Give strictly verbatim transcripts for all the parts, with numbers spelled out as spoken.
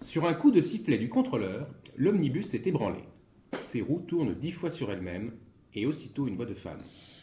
Sur un coup de sifflet du contrôleur, l'omnibus s'est ébranlé. Ses roues tournent dix fois sur elles-mêmes, et aussitôt une voix de femme.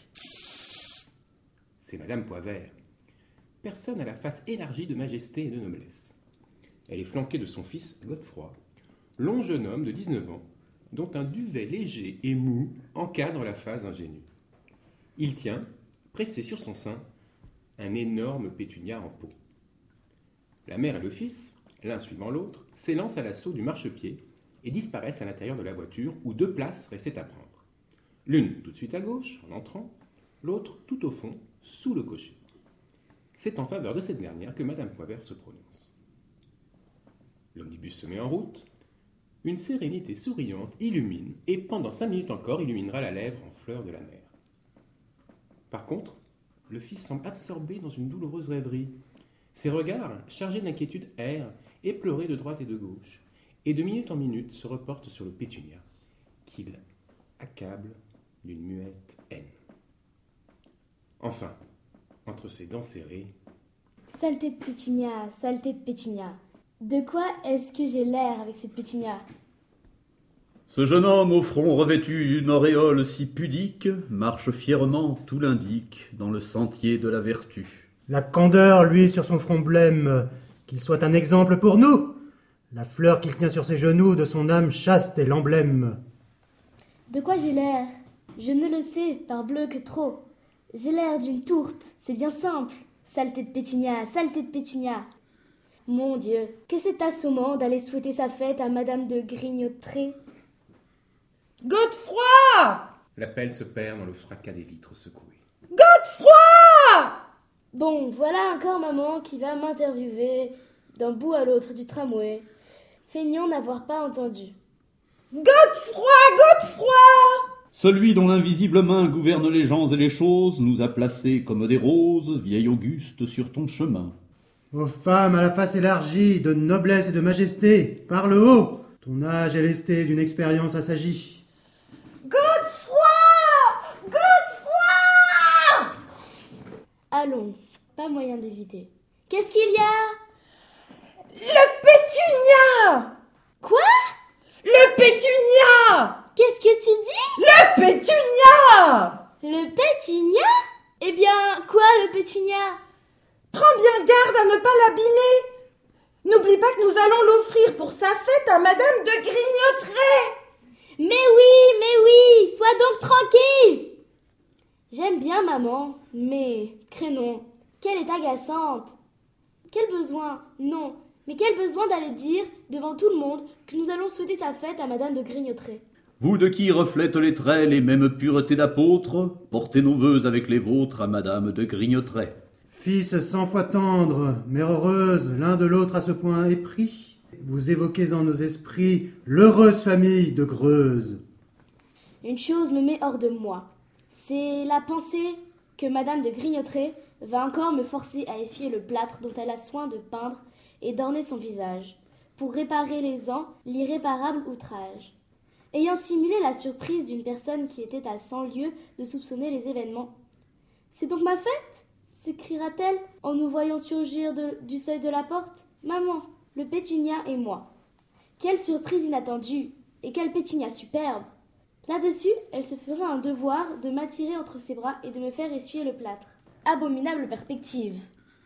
C'est Madame Poivert. Personne n'a la face élargie de majesté et de noblesse. Elle est flanquée de son fils Godefroy, long jeune homme de dix-neuf ans, dont un duvet léger et mou encadre la face ingénue. Il tient, pressé sur son sein, un énorme pétunia en pot. La mère et le fils, l'un suivant l'autre, s'élancent à l'assaut du marchepied et disparaissent à l'intérieur de la voiture où deux places restaient à prendre. L'une tout de suite à gauche, en entrant, l'autre tout au fond, sous le cocher. C'est en faveur de cette dernière que Madame Poivert se prononce. L'omnibus se met en route. Une sérénité souriante illumine, et pendant cinq minutes encore illuminera la lèvre en fleurs de la mer. Par contre, le fils semble absorbé dans une douloureuse rêverie. Ses regards, chargés d'inquiétude, errent, éplorés de droite et de gauche, et de minute en minute se reportent sur le pétunia, qu'il accable d'une muette haine. Enfin, entre ses dents serrées... Saleté de pétunia, saleté de pétunia. De quoi est-ce que j'ai l'air avec ce pétunia ? Ce jeune homme au front revêtu d'une auréole si pudique marche fièrement, tout l'indique, dans le sentier de la vertu. La candeur, lui, sur son front blême, qu'il soit un exemple pour nous. La fleur qu'il tient sur ses genoux, de son âme chaste est l'emblème. De quoi j'ai l'air ? Je ne le sais, parbleu que trop. J'ai l'air d'une tourte, c'est bien simple. Saleté de pétunia, saleté de pétunia. Mon Dieu, que c'est assommant d'aller souhaiter sa fête à Madame de Grignottré. Godefroy ! L'appel se perd dans le fracas des vitres secouées. Godefroy ! Bon, voilà encore maman qui va m'interviewer d'un bout à l'autre du tramway. Feignons n'avoir pas entendu. Godefroy, Godefroy ! Celui dont l'invisible main gouverne les gens et les choses nous a placés comme des roses, vieille Auguste, sur ton chemin. Ô femme à la face élargie, de noblesse et de majesté, parle haut, ton âge est lesté d'une expérience assagie. Godefroy ! Godefroy ! Allons, pas moyen d'éviter. Qu'est-ce qu'il y a ? Le pétunia ! Quoi ? Le pétunia ! Qu'est-ce que tu dis ? Le pétunia ! Le pétunia ? Eh bien, quoi le pétunia ? Prends bien garde à ne pas l'abîmer. N'oublie pas que nous allons l'offrir pour sa fête à Madame de Grignottré. Mais oui, mais oui, sois donc tranquille. J'aime bien maman, mais, crénon, qu'elle est agaçante. Quel besoin, non, mais quel besoin d'aller dire, devant tout le monde, que nous allons souhaiter sa fête à Madame de Grignottré. Vous de qui reflètent les traits les mêmes puretés d'apôtres, portez nos vœux avec les vôtres à Madame de Grignottré. Fils cent fois tendres, mère heureuse, l'un de l'autre à ce point épris, vous évoquez en nos esprits l'heureuse famille de Greuze. Une chose me met hors de moi. C'est la pensée que Madame de Grignottré va encore me forcer à essuyer le plâtre dont elle a soin de peindre et d'orner son visage, pour réparer les ans l'irréparable outrage. Ayant simulé la surprise d'une personne qui était à cent lieues de soupçonner les événements. « C'est donc ma fête ?» s'écriera-t-elle en nous voyant surgir de, du seuil de la porte. « Maman, le pétunia et moi. Quelle surprise inattendue, et quel pétunia superbe !» Là-dessus, elle se ferait un devoir de m'attirer entre ses bras et de me faire essuyer le plâtre. Abominable perspective.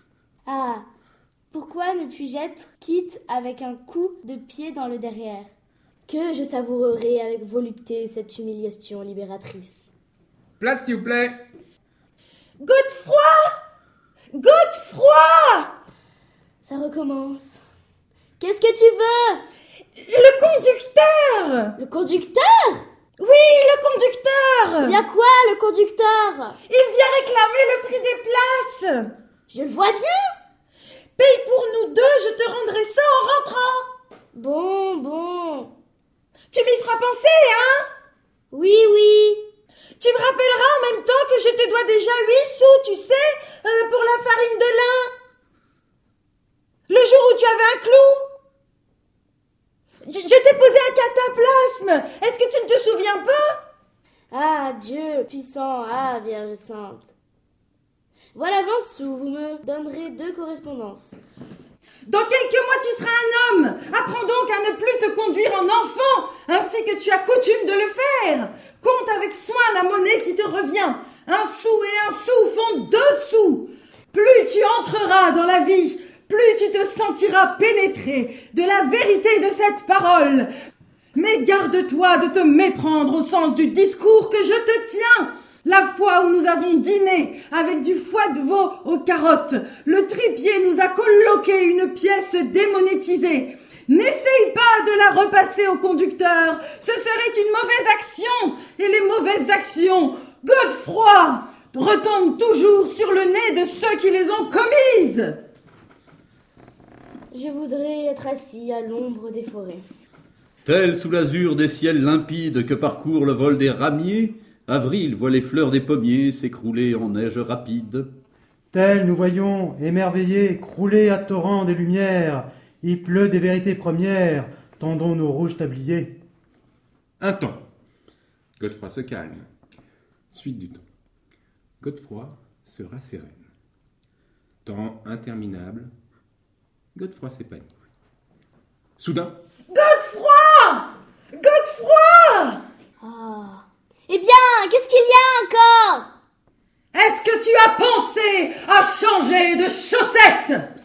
Ah, pourquoi ne puis-je être quitte avec un coup de pied dans le derrière ? Que je savourerai avec volupté cette humiliation libératrice. Place, s'il vous plaît. Godefroy ! Godefroy ! Ça recommence. Qu'est-ce que tu veux ? Le conducteur ! Le conducteur ? Oui, le conducteur ! Il y a quoi, le conducteur ? Il vient réclamer le prix des places. Je le vois bien. Paye pour nous deux, je te rendrai ça en rentrant. Bon, bon. Tu m'y feras penser, hein ? Oui, oui. Tu me rappelleras en même temps que je te dois déjà huit sous, tu sais, euh, pour la farine de lin. Le jour où tu avais un clou. Je, je t'ai posé un cataplasme. Est-ce que tu ne te souviens pas ? Ah, Dieu puissant, ah, Vierge Sainte. Voilà vingt sous, vous me donnerez deux correspondances. Dans quelques mois, tu seras un homme. Apprends donc ainsi que tu as coutume de le faire. Compte avec soin la monnaie qui te revient. Un sou et un sou font deux sous. Plus tu entreras dans la vie, plus tu te sentiras pénétré de la vérité de cette parole. Mais garde-toi de te méprendre au sens du discours que je te tiens. La fois où nous avons dîné avec du foie de veau aux carottes, le tripier nous a colloqué une pièce démonétisée. N'essaye pas de la repasser au conducteur, ce serait une mauvaise action, et les mauvaises actions, Godefroy, retombent toujours sur le nez de ceux qui les ont commises. Je voudrais être assis à l'ombre des forêts. Tel sous l'azur des ciels limpides que parcourt le vol des ramiers, avril voit les fleurs des pommiers s'écrouler en neige rapide. Tel nous voyons, émerveillés, crouler à torrents des lumières. Il pleut des vérités premières, tendons nos rouges tabliers. Un temps. Godefroy se calme. Suite du temps. Godefroy sera sereine. Temps interminable. Godefroy s'épanouit. Soudain. Godefroy! Godefroy! Ah. Eh bien, qu'est-ce qu'il y a encore? Est-ce que tu as pensé à changer de chaussettes?